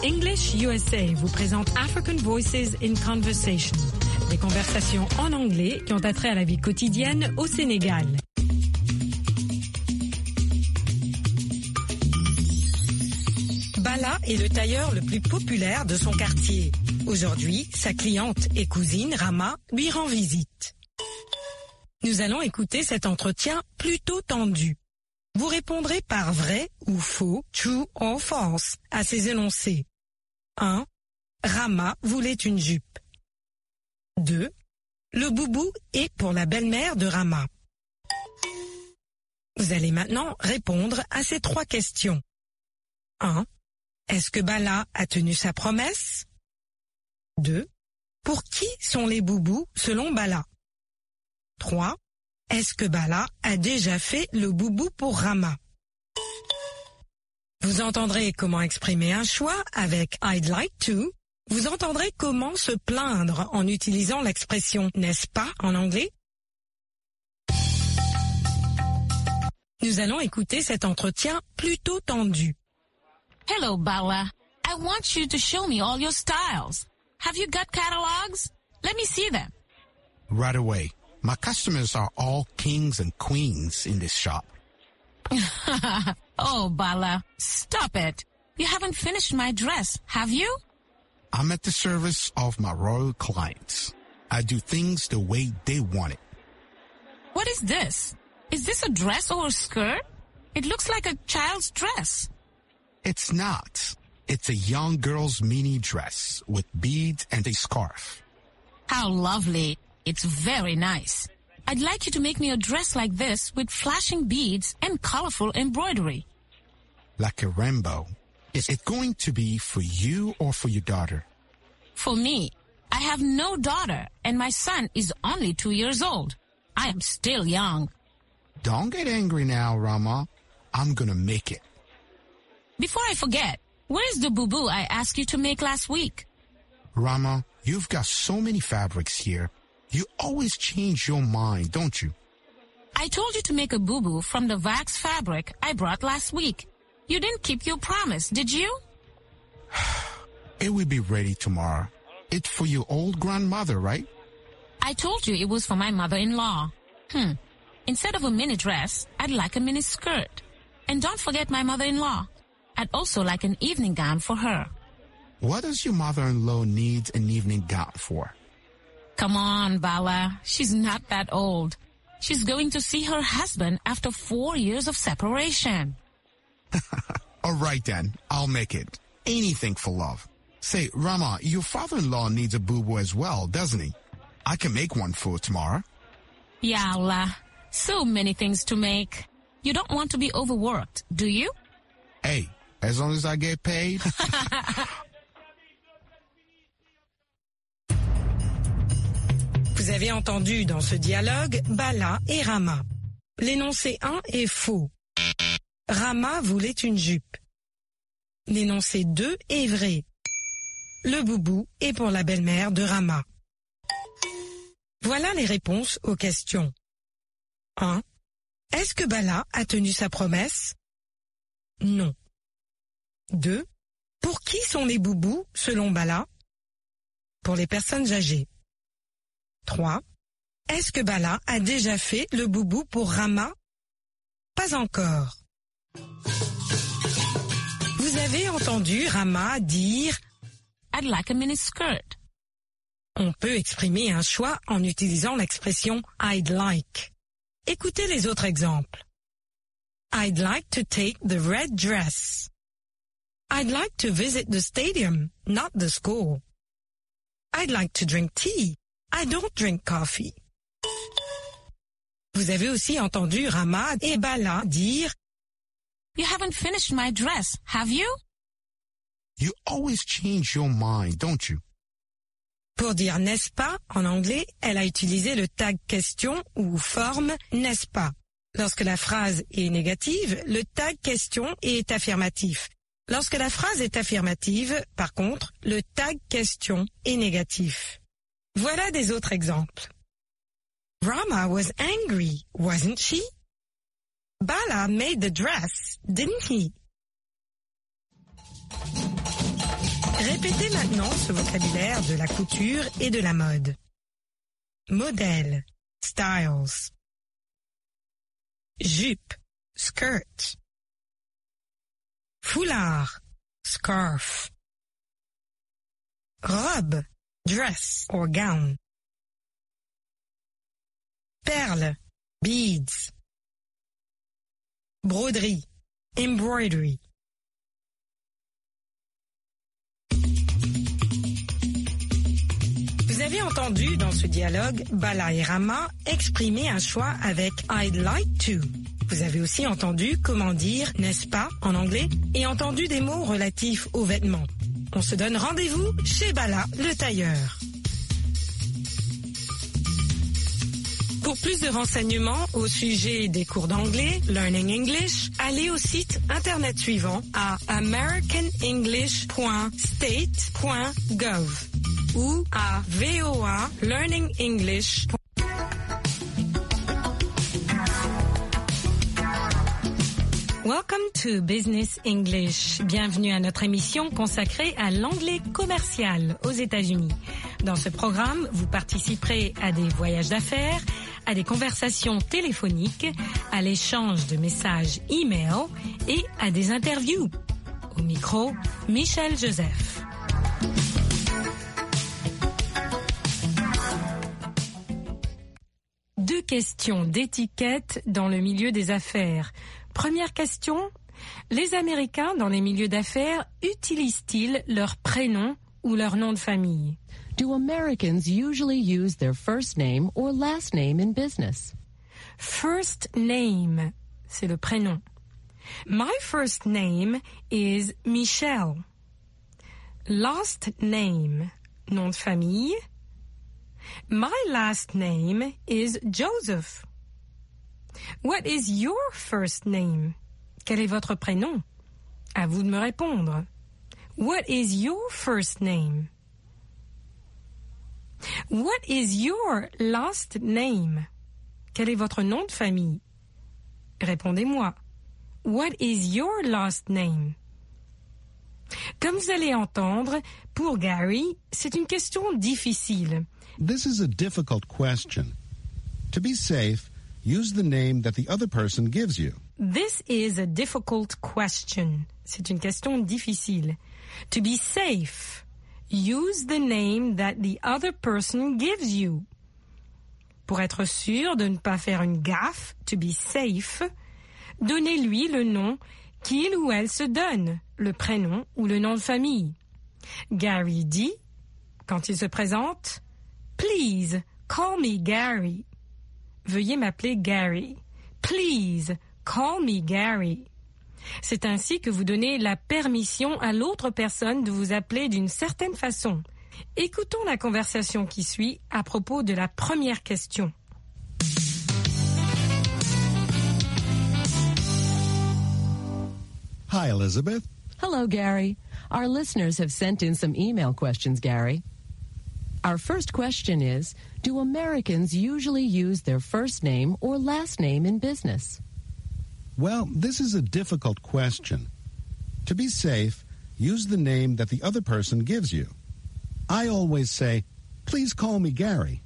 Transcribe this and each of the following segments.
English USA vous présente African Voices in Conversation, des conversations en anglais qui ont attrait à la vie quotidienne au Sénégal. Bala est le tailleur le plus populaire de son quartier. Aujourd'hui, sa cliente et cousine, Rama, lui rend visite. Nous allons écouter cet entretien plutôt tendu. Vous répondrez par vrai ou faux, true or false, à ces énoncés. 1. Rama voulait une jupe. 2. Le boubou est pour la belle-mère de Rama. Vous allez maintenant répondre à ces 3 questions. 1. Est-ce que Bala a tenu sa promesse? 2. Pour qui sont les boubous selon Bala? 3. Est-ce que Bala a déjà fait le boubou pour Rama? Vous entendrez comment exprimer un choix avec I'd like to. Vous entendrez comment se plaindre en utilisant l'expression n'est-ce pas en anglais. Nous allons écouter cet entretien plutôt tendu. Hello, Bala. I want you to show me all your styles. Have you got catalogs? Let me see them. Right away. My customers are all kings and queens in this shop. Oh, Bala, stop it. You haven't finished my dress, have you? I'm at the service of my royal clients. I do things the way they want it. What is this? Is this a dress or a skirt? It looks like a child's dress. It's not. It's a young girl's mini dress with beads and a scarf. How lovely. It's very nice. I'd like you to make me a dress like this with flashing beads and colorful embroidery. Like a rainbow. Is it going to be for you or for your daughter? For me. I have no daughter and my son is only 2 years old. I am still young. Don't get angry now, Rama. I'm gonna make it. Before I forget, where is the boubou I asked you to make last week? Rama, you've got so many fabrics here. You always change your mind, don't you? I told you to make a boubou from the wax fabric I brought last week. You didn't keep your promise, did you? It will be ready tomorrow. It's for your old grandmother, right? I told you it was for my mother-in-law. Instead of a mini dress, I'd like a mini skirt. And don't forget my mother-in-law. I'd also like an evening gown for her. What does your mother-in-law need an evening gown for? Come on, Bala. She's not that old. She's going to see her husband after 4 years of separation. All right, then. I'll make it. Anything for love. Say, Rama, your father-in-law needs a boo-boo as well, doesn't he? I can make one for tomorrow. Yeah, Allah. So many things to make. You don't want to be overworked, do you? Hey, as long as I get paid. Vous avez entendu dans ce dialogue Bala et Rama. L'énoncé 1 est faux. Rama voulait une jupe. L'énoncé 2 est vrai. Le boubou est pour la belle-mère de Rama. Voilà les réponses aux questions. 1. Est-ce que Bala a tenu sa promesse? Non. 2. Pour qui sont les boubous selon Bala? Pour les personnes âgées. 3. Est-ce que Bala a déjà fait le boubou pour Rama? Pas encore. Vous avez entendu Rama dire I'd like a mini skirt. On peut exprimer un choix en utilisant l'expression I'd like. Écoutez les autres exemples. I'd like to take the red dress. I'd like to visit the stadium, not the school. I'd like to drink tea. I don't drink coffee. Vous avez aussi entendu Rama et Bala dire You haven't finished my dress, have you? You always change your mind, don't you? Pour dire n'est-ce pas, en anglais, elle a utilisé le tag question ou forme n'est-ce pas. Lorsque la phrase est négative, le tag question est affirmatif. Lorsque la phrase est affirmative, par contre, le tag question est négatif. Voilà des autres exemples. Rama was angry, wasn't she? Bala made the dress, didn't he? Répétez maintenant ce vocabulaire de la couture et de la mode. Modèle, styles. Jupe, skirt. Foulard, scarf. Robe, dress or gown. Perles, beads. Broderie, embroidery. Vous avez entendu dans ce dialogue Bala et Rama exprimer un choix avec I'd like to. Vous avez aussi entendu comment dire n'est-ce pas en anglais et entendu des mots relatifs aux vêtements. On se donne rendez-vous chez Bala le tailleur. Pour plus de renseignements au sujet des cours d'anglais, Learning English, allez au site internet suivant à americanenglish.state.gov ou à VOA Learning English. Welcome to Business English. Bienvenue à notre émission consacrée à l'anglais commercial aux États-Unis. Dans ce programme, vous participerez à des voyages d'affaires, à des conversations téléphoniques, à l'échange de messages e-mail et à des interviews. Au micro, Michel Joseph. Deux questions d'étiquette dans le milieu des affaires. Première question, les Américains dans les milieux d'affaires utilisent-ils leur prénom ou leur nom de famille? Do Americans usually use their first name or last name in business? First name, c'est le prénom. My first name is Michelle. Last name, nom de famille. My last name is Joseph. What is your first name? Quel est votre prénom? À vous de me répondre. What is your first name? What is your last name? Quel est votre nom de famille? Répondez-moi. What is your last name? Comme vous allez entendre, pour Gary, c'est une question difficile. This is a difficult question. To be safe, use the name that the other person gives you. This is a difficult question. C'est une question difficile. To be safe, use the name that the other person gives you. Pour être sûr de ne pas faire une gaffe, to be safe, donnez-lui le nom qu'il ou elle se donne, le prénom ou le nom de famille. Gary dit, quand il se présente, « Please, call me Gary ». Veuillez m'appeler Gary. Please, call me Gary. C'est ainsi que vous donnez la permission à l'autre personne de vous appeler d'une certaine façon. Écoutons la conversation qui suit à propos de la première question. Hi, Elizabeth. Hello, Gary. Our listeners have sent in some email questions, Gary. Our first question is, do Americans usually use their first name or last name in business? Well, this is a difficult question. To be safe, use the name that the other person gives you. I always say, please call me Gary.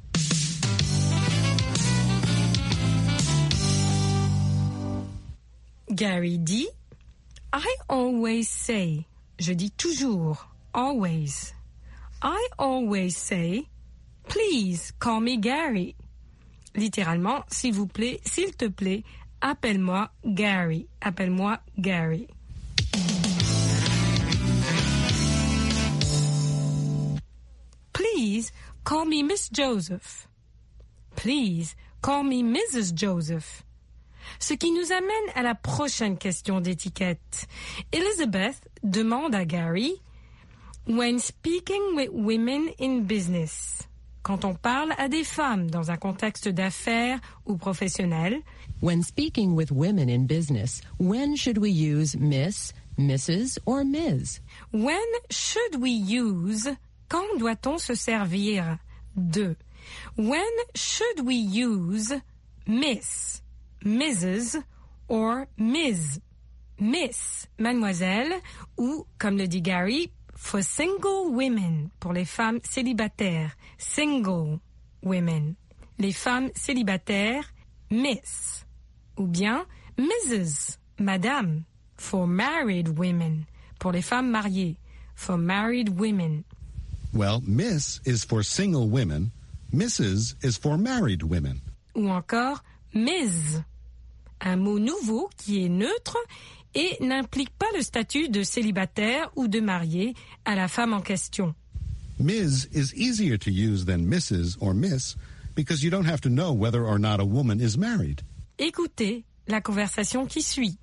Gary dit, I always say, je dis toujours, always. I always say, please call me Gary. Littéralement, s'il vous plaît, s'il te plaît, appelle-moi Gary. Appelle-moi Gary. Please call me Miss Joseph. Please call me Mrs. Joseph. Ce qui nous amène à la prochaine question d'étiquette. Elizabeth demande à Gary, when speaking with women in business, quand on parle à des femmes dans un contexte d'affaires ou professionnel, when speaking with women in business, when should we use Miss, Mrs. or Ms? When should we use, quand doit-on se servir de? When should we use Miss, Mrs. or Ms? Miss, mademoiselle, ou, comme le dit Gary, for single women, pour les femmes célibataires. Single women. Les femmes célibataires, Miss. Ou bien Mrs., Madame, for married women, pour les femmes mariées. For married women. Well, Miss is for single women. Mrs. is for married women. Ou encore Ms. Un mot nouveau qui est neutre et n'implique pas le statut de célibataire ou de marié à la femme en question. Ms. is easier to use than Mrs. or Miss because you don't have to know whether or not a woman is married. Écoutez la conversation qui suit.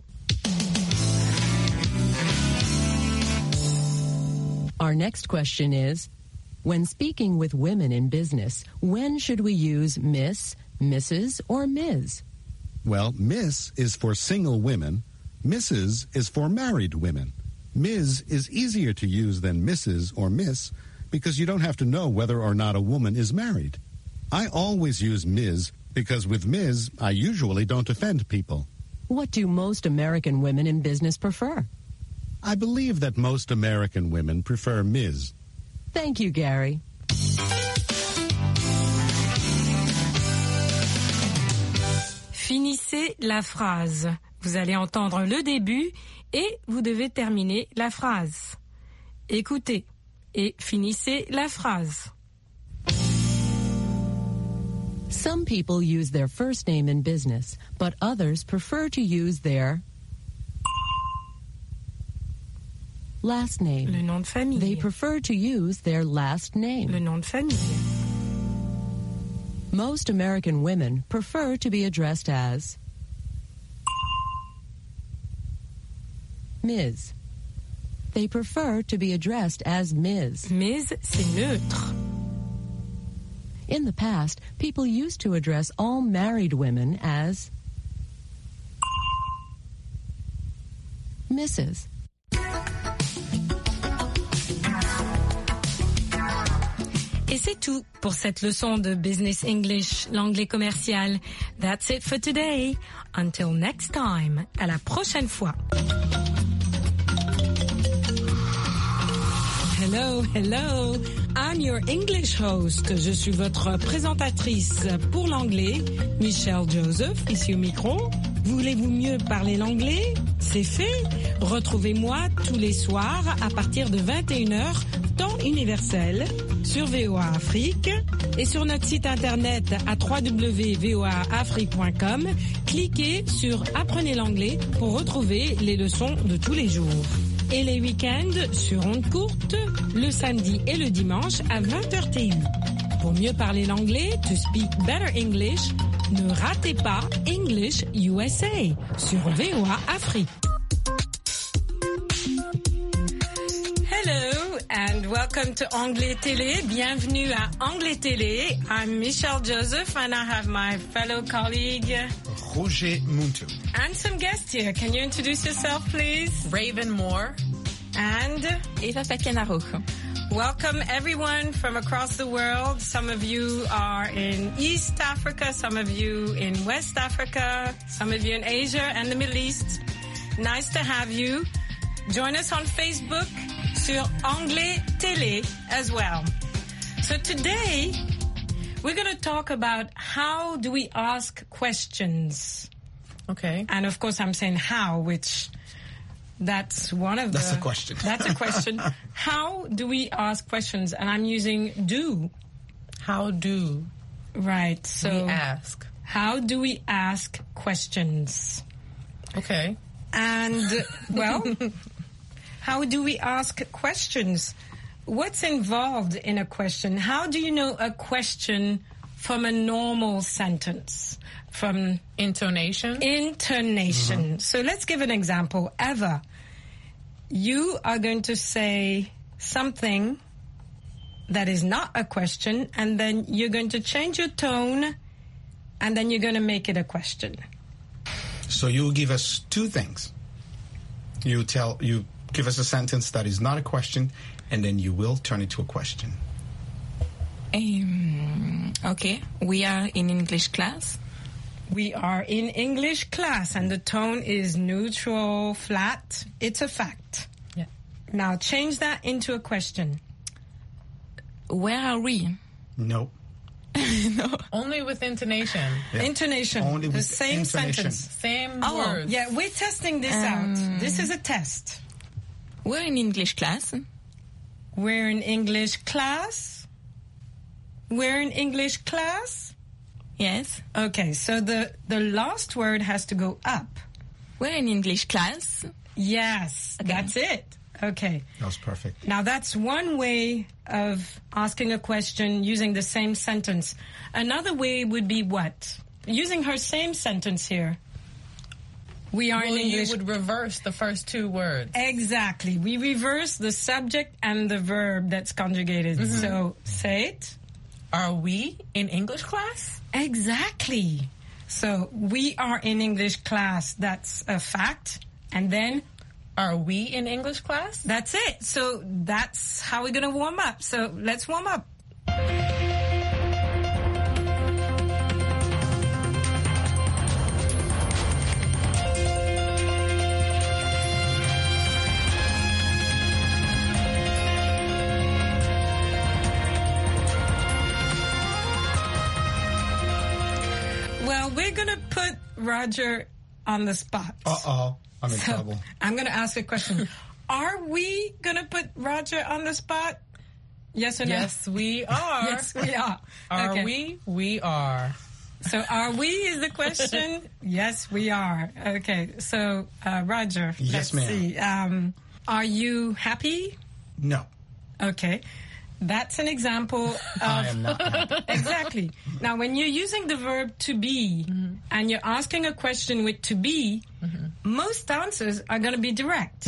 Our next question is, when speaking with women in business, when should we use Miss, Mrs., or Ms.? Well, Miss is for single women. Mrs. is for married women. Ms. is easier to use than Mrs. or Miss because you don't have to know whether or not a woman is married. I always use Ms. because with Ms. I usually don't offend people. What do most American women in business prefer? I believe that most American women prefer Ms. Thank you, Gary. Finissez la phrase. Vous allez entendre le début et vous devez terminer la phrase. Écoutez et finissez la phrase. Some people use their first name in business, but others prefer to use their last name. Le nom de famille. They prefer to use their last name. Le nom de famille. Most American women prefer to be addressed as Ms. They prefer to be addressed as Ms. Ms, c'est neutre. In the past, people used to address all married women as Mrs. Et c'est tout pour cette leçon de Business English, l'anglais commercial. That's it for today. Until next time. À la prochaine fois. Hello, hello. I'm your English host. Je suis votre présentatrice pour l'anglais, Michelle Joseph, ici au micro. Voulez-vous mieux parler l'anglais? C'est fait. Retrouvez-moi tous les soirs à partir de 21h, temps universel, sur VOA Afrique et sur notre site internet à www.voaafrique.com. Cliquez sur Apprenez l'anglais pour retrouver les leçons de tous les jours. Et les week-ends sur ondes courtes, le samedi et le dimanche à 20h TU. Pour mieux parler l'anglais, to speak better English, ne ratez pas English USA sur VOA Afrique. Hello and welcome to Anglais Télé. Bienvenue à Anglais Télé. I'm Michelle Joseph and I have my fellow colleague Roger Muntu. and some guests here. Can you introduce yourself, please? Raven Moore. And Eva Pequenaro. welcome everyone from across the world. Some of you are in East Africa, some of you in West Africa, some of you in Asia and the Middle East. Nice to have you. Join us on Facebook sur Anglais Télé as well. So today we're going to talk about how do we ask questions. Okay. And of course I'm saying how, which that's one of That's a question. That's a question. How do we ask questions? And I'm using do. How do Right. So we ask? how do we ask questions? Okay. And well, how do we ask questions? What's involved in a question? How do you know a question from a normal sentence? From Intonation. intonation. So let's give an example. Eva, you are going to say something that is not a question, and then you're going to change your tone, and then you're going to make it a question. So you give us two things. You give us a sentence that is not a question, and then you will turn it to a question. Okay. We are in English class. We are in English class, and the tone is neutral, flat. It's a fact. Yeah. Now change that into a question. Where are we? Nope. Only with intonation. Yeah. Intonation. Only the with same intonation. sentence. Same Oh, words. yeah, we're testing this out. This is a test. We're in English class. We're in English class. We're in English class. Yes. Okay, so the last word has to go up. We're in English class. Yes, that's it. Okay. That was perfect. Now that's one way of asking a question using the same sentence. Another way would be what? Using her same sentence here. We are in English. You would reverse the first two words. Exactly. We reverse the subject and the verb that's conjugated. So say it. Are we in English class? Exactly. So we are in English class. That's a fact. And then Are we in English class? that's it. So that's how we're going to warm up. So let's warm up. Well, we're going to put Roger on the spot. Uh-oh. I'm in trouble. I'm going to ask a question. Are we going to put Roger on the spot? Yes or no? Yes, we are. Yes, we are. Are Okay. we? We are. So are we is the question? Yes, we are. Okay. So, Roger. Yes, let's ma'am. see. Are you happy? No. Okay. That's an example I of... am not happy. Exactly. Now, when you're using the verb to be and you're asking a question with to be, most answers are going to be direct.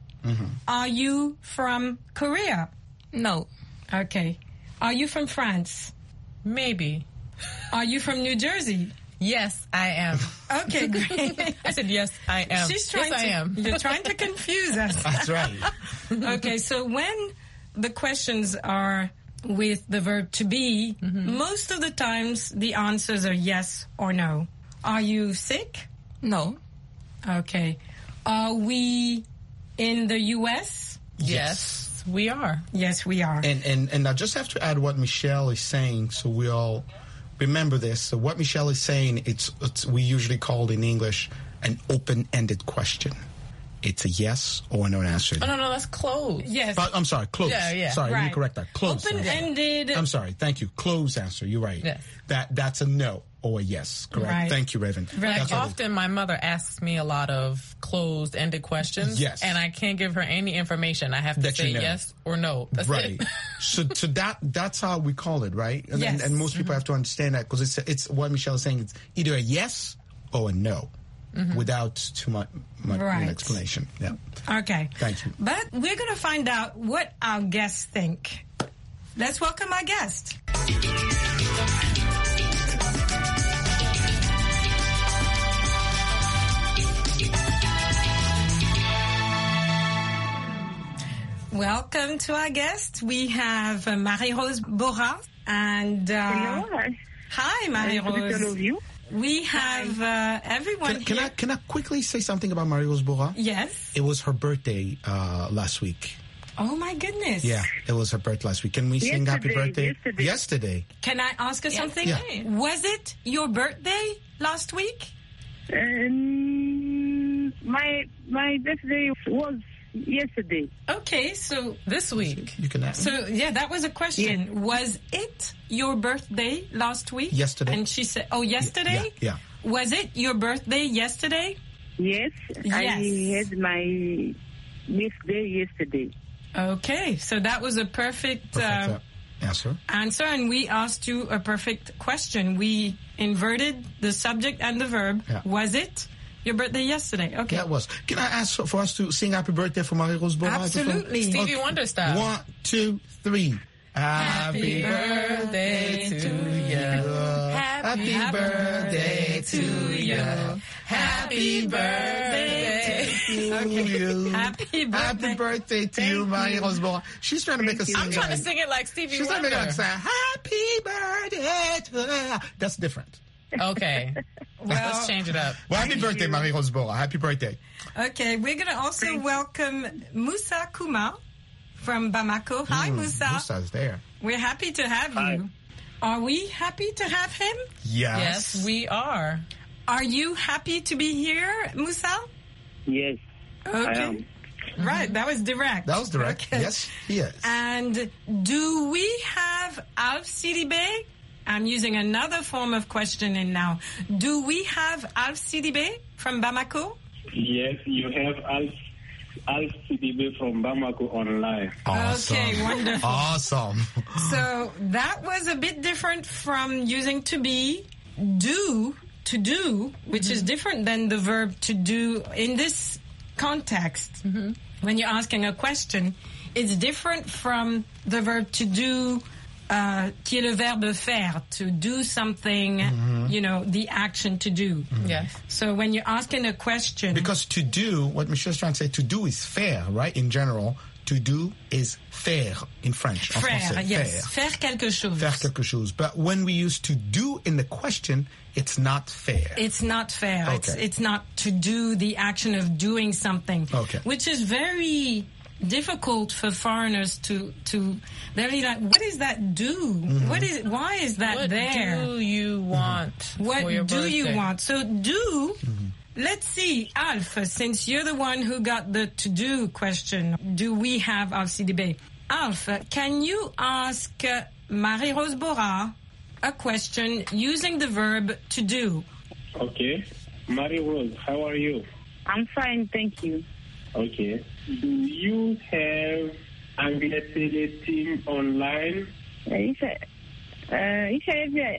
Are you from Korea? No. Okay. Are you from France? Maybe. Are you from New Jersey? Yes, I am. Okay, great. I said yes, I am. She's trying yes, to, I am. You're trying to confuse us. That's right. Okay, so when the questions are with the verb to be, most of the times the answers are yes or no. Are you sick? No. Okay. Are we in the U.S.? Yes, we are. Yes, we are. And I just have to add what Michelle is saying so we all remember this. So what Michelle is saying, it's we usually call in English an open-ended question. It's a yes or no answer. Oh, no, that's closed. Yes. I'm sorry, close. Yeah. Sorry, let me Right. correct that. Close. Open-ended. I'm sorry, thank you. Close answer, you're right. Yes. That's a no or a yes, correct? Right. Thank you, Raven. Right. That's what it is. Often my mother asks me a lot of closed-ended questions. Yes. And I can't give her any information. I have to That say you know. yes or no. That's Right. it. so that's how we call it, right? And, Yes. and most people have to understand that because it's what Michelle is saying. It's either a yes or a no without too much Right. explanation. Yeah. Okay. Thank you. But we're going to find out what our guests think. Let's welcome our guest. Welcome to our guest. We have Marie-Rose Bora and Hello. hi, Nice to meet all Marie-Rose. of you. We have everyone Can here. I quickly say something about Marie-Rose Bora? Yes. It was her birthday last week. Oh my goodness. Yeah, it was her birthday last week. Can we sing happy birthday? Yesterday. Can I ask her something? Yeah. Was it your birthday last week? My birthday was yesterday. Okay, so This week. You can ask. yeah, that was a question. Was it your birthday last week? Yesterday. And she said, "Oh, yesterday." Yeah. Was it your birthday yesterday? Yes, I Yes. had my birthday yesterday. Okay, so that was a perfect Perfect answer. answer, and we asked you a perfect question. We inverted the subject and the verb. Yeah. Was it your birthday yesterday? Okay. Yeah, it was. Can I ask for us to sing happy birthday for Marie-Rose Bora? Absolutely. Stevie Wonder style. 1, 2, 3. Happy birthday to you. Happy birthday to you. Happy birthday to you. Happy birthday. Happy birthday to you, Marie-Rose Bora. She's trying to make us sing. I'm trying to sing it like Stevie She's trying to Wonder. make us say, happy birthday to you. That's different. Okay. Let's change it up. Well, happy birthday, Marie-Rose Bora. Happy birthday. Okay, we're going to also welcome Moussa Kouma from Bamako. Hi, Moussa. Moussa's there. We're happy to have you. Are we happy to have him? Yes, we are. Are you happy to be here, Moussa? Yes. Okay. I am. Right, that was direct. That was direct. Okay. Yes, he is. And do we have Alf Sidibé? I'm using another form of questioning now. Do we have Alf Sidibé from Bamako? Yes, you have Alf Sidibé from Bamako online. Awesome. Okay, wonderful. Awesome. So that was a bit different from using to be, do, to do, which is different than the verb to do in this context. When you're asking a question, it's different from the verb to do, qui est le verbe faire, to do something, you know, the action to do. Yes. So when you're asking a question... Because to do, what Michelle's trying to say, to do is faire, right? In general, to do is faire in French. En Faire, français, yes. Faire quelque chose. Faire quelque chose. But when we use to do in the question, it's not fair. It's not fair. Okay. It's not to do the action of doing something. Okay. Which is very difficult for foreigners to they're really like, what is that do? Why is that What there? do you want What for your do you birthday? want? So do, let's see, Alf, since you're the one who got the to-do question, do we have Alf Sidibé? Alf, can you ask Marie-Rose Bora a question using the verb to do? Okay. Marie-Rose, how are you? I'm fine, thank you. Okay. Do you have Anglais Télé team online? I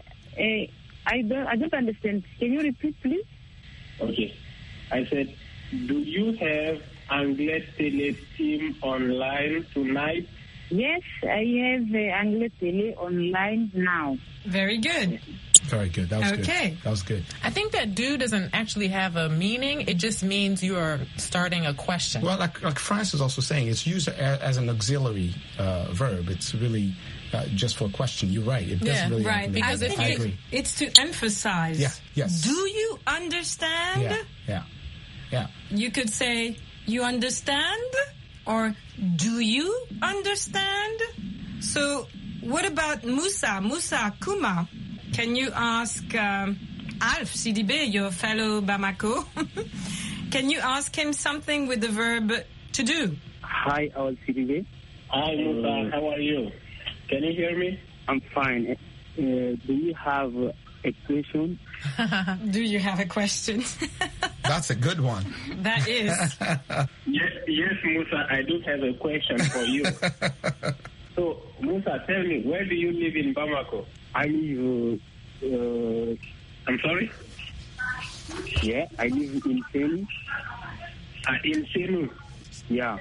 don't understand. Can you repeat, please? Okay. I said, do you have Anglais Télé team online tonight? Yes, I have Anglais Télé online now. Very good. Very good. That was Okay. good. That was good. I think that do doesn't actually have a meaning. It just means you are starting a question. Well, like France is also saying, it's used as an auxiliary verb. It's really just for a question. You're right. It doesn't really right. have Because I agree. it's to emphasize. Yeah, yes. Do you understand? Yeah. You could say, you understand? Or, do you understand? So, what about Moussa Kouma? Can you ask Alf Sidibé, your fellow Bamako? Can you ask him something with the verb to do? Hi, Alf Sidibé. Hi, Musa. How are you? Can you hear me? I'm fine. Do you have a question? Do you have a question? That's a good one. That is. Yes, Musa, I do have a question for you. So, Musa, tell me, where do you live in Bamako? I live... I'm sorry? Yeah, I live in Senu. In Senu? Yeah.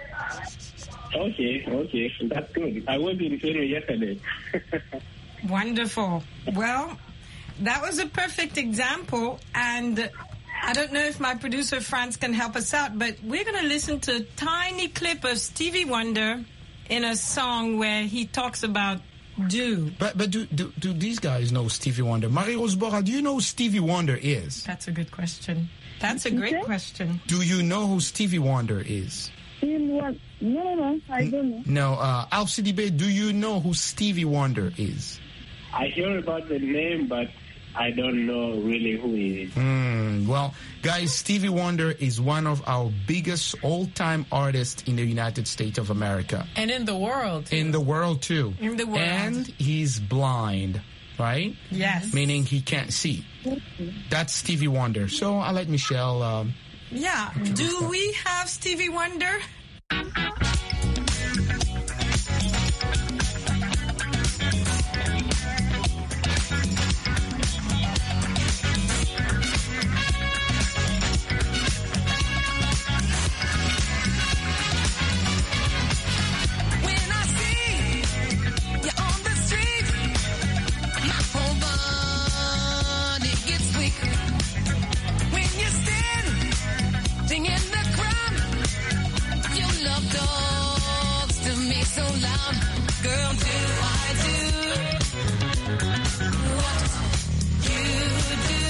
Okay. That's good. I was in Senu yesterday. Wonderful. Well, that was a perfect example, and I don't know if my producer Franz can help us out, but we're going to listen to a tiny clip of Stevie Wonder in a song where he talks about do. But do these guys know Stevie Wonder? Marie-Rose Bora, do you know who Stevie Wonder is? That's a good question. That's a great question. Do you know who Stevie Wonder is? No, I don't know. No, Alf Sidibé, do you know who Stevie Wonder is? I hear about the name, but I don't know really who he is. Well, guys, Stevie Wonder is one of our biggest all-time artists in the United States of America. And in the world, too. In the world, too. In the world. And he's blind, right? Yes. Meaning he can't see. That's Stevie Wonder. So I'll let Michelle... Yeah. Do we have Stevie Wonder? Girl, do I do what you do?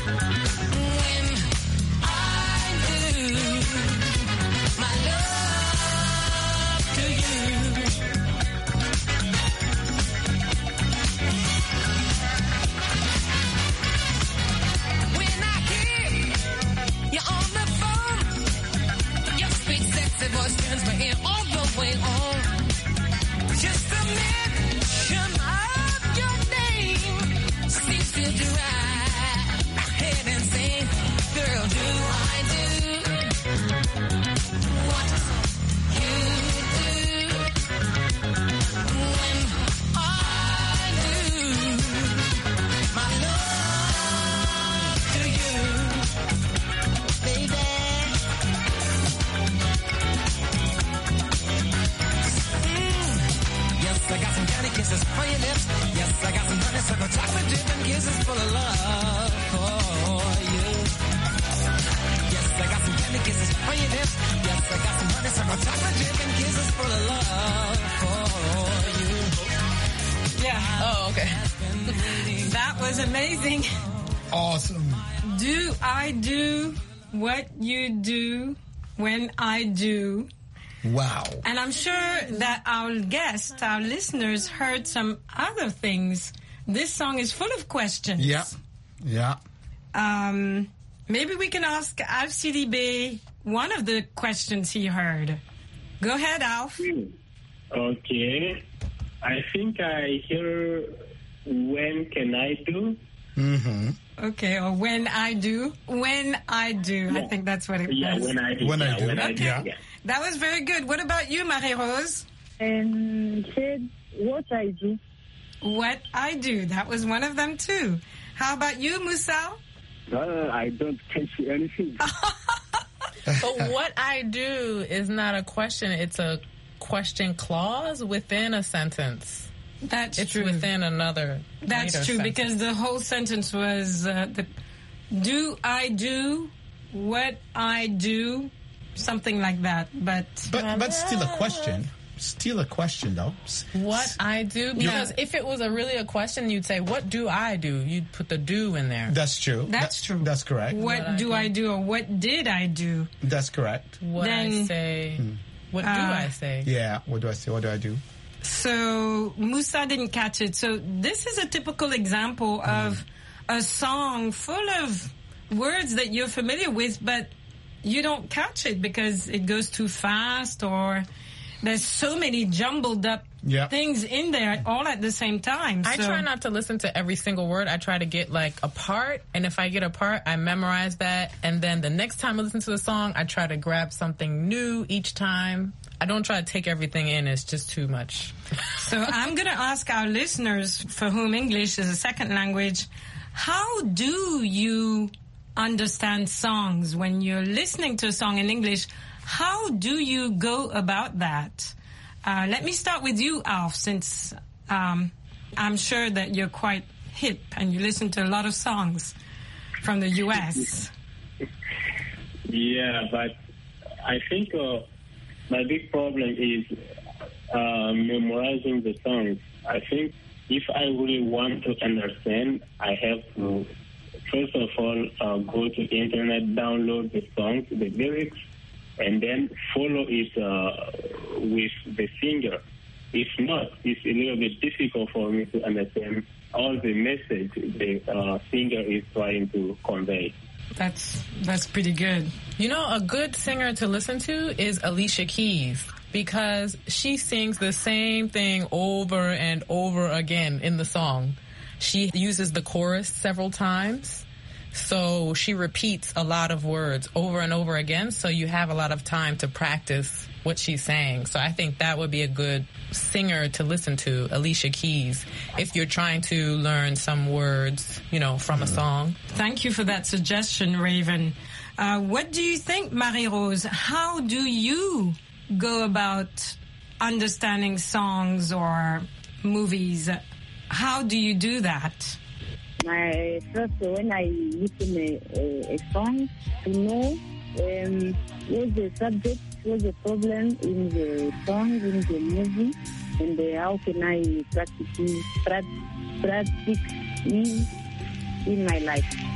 That was amazing. Awesome. Do I do what you do when I do? Wow. And I'm sure that our guests, our listeners, heard some other things. This song is full of questions. Yeah. Yeah. Maybe we can ask Alf Sidibe one of the questions he heard. Go ahead, Alf. Okay. I think I hear when can I do? Mm-hmm. Okay, or when I do. When I do. Yeah. I think that's what it was. Yeah, when I do. When I do. Okay. Yeah. That was very good. What about you, Marie-Rose? Said what I do. What I do. That was one of them, too. How about you, Musal? I don't catch anything. But what I do is not a question. It's a question clause within a sentence. That's it's true. Within another. That's true, sentence. because the whole sentence was do I do what I do, something like that. But still a question. Still a question, though. What I do? Because if it was really a question, you'd say, what do I do? You'd put the do in there. That's true. That's true. That's correct. What do I do, or what did I do? That's correct. What I say. What do I say? Yeah, what do I say? What do I do? So Musa didn't catch it. So this is a typical example of a song full of words that you're familiar with, but you don't catch it because it goes too fast, or there's so many jumbled up things in there all at the same time. I try not to listen to every single word. I try to get like a part, and if I get a part, I memorize that, and then the next time I listen to the song, I try to grab something new each time. I don't try to take everything in. It's just too much. So I'm going to ask our listeners, for whom English is a second language, how do you understand songs when you're listening to a song in English? How do you go about that? Let me start with you, Alf, since I'm sure that you're quite hip and you listen to a lot of songs from the U.S. Yeah, but I think my big problem is memorizing the songs. I think if I really want to understand, I have to, first of all, go to the internet, download the songs, the lyrics, and then follow it with the singer. If not, it's a little bit difficult for me to understand all the message the singer is trying to convey. That's pretty good. You know, a good singer to listen to is Alicia Keys, because she sings the same thing over and over again in the song. She uses the chorus several times, so she repeats a lot of words over and over again, so you have a lot of time to practice what she's saying. So I think that would be a good singer to listen to, Alicia Keys, if you're trying to learn some words, you know, from a song. Thank you for that suggestion, Raven. What do you think, Marie-Rose? How do you go about understanding songs or movies? How do you do that? When I listen a song, to know what's the subject, what's the problem in the song, in the movie, and how can I practice it in my life.